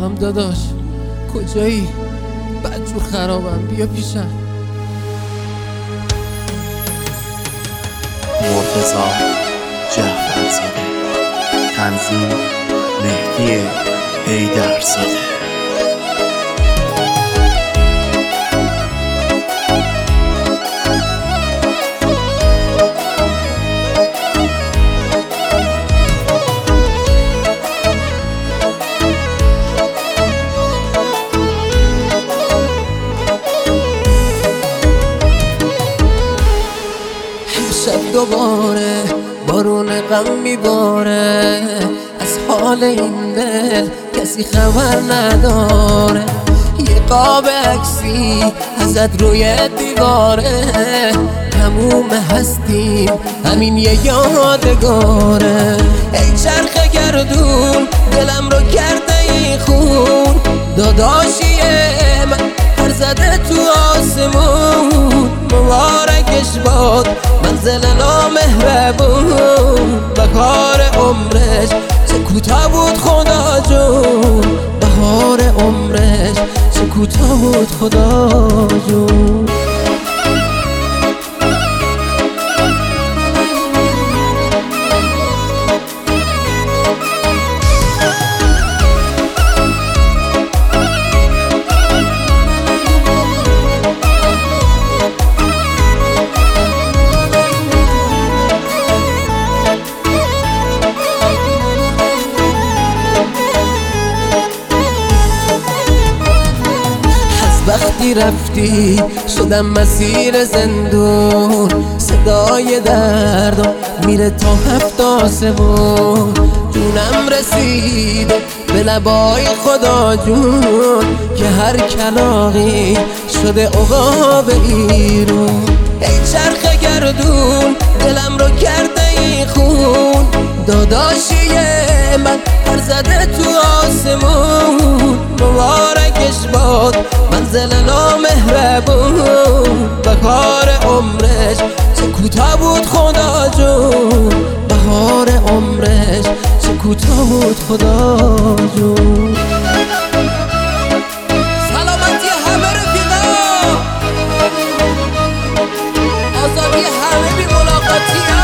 سلام داداش، کجایی؟ بدجور خرابم، بیا پیشم. مرتضی جعفرزاده، تنظیم مهدی حیدرزاده. شب دوباره بارون غم میباره، از حال این دل کسی خبر نداره. یه قاب عکسی ازت روی دیواره، تموم هستیم همین یه یادگاره. ای چرخ گردون دلم رو کرده این خون، داداشیه من پر زده تو آسمون. مبارکش باد منزل نامهربون، بهار عمرش چه کوتاه بود خدا جون. بهار عمرش چه کوتاه بود خدا جون. وقتی رفتی شدم مسیر زندون، صدای دردم میره تا 7 آسمون. جونم رسیده به لبای خدا جون، که هر کلاغی شده عقاب ایرون. ای چرخ گردون دلم رو کرده این خون، داداشیه من پر زده تو آسمون. مبارکش باد منزل نامهربون، بهار عمرش چه کوتاه بود خدا جون. بهار عمرش چه کوتاه بود خدا جون. سلامتی همه رفیقا، آزادی همه بی ملاقاتی ها.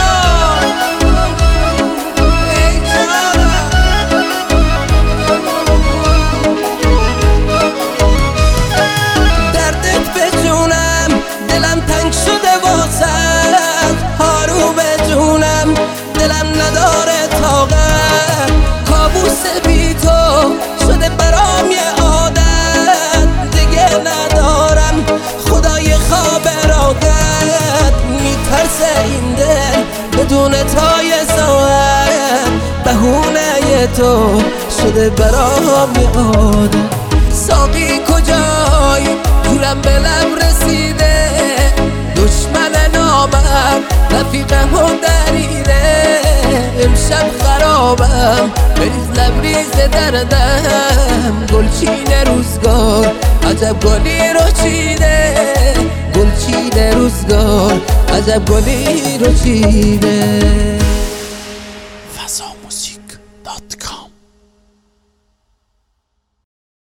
دلم نداره طاقت، کابوس بی تو شده برام یه عادت. دیگه ندارم خدای خواب راحت، میترسه این دل بدون تای ساعت. بهونه تو شده برام یه عادت. ساقی کجایی؟ جورم به لب رسیده، دشمن نامم رفیقم و دریده. امشب خرابم بریز لبریز دردم، گلچین روزگار عجب گلی رو چیده. گلچین روزگار عجب گلی رو چیده.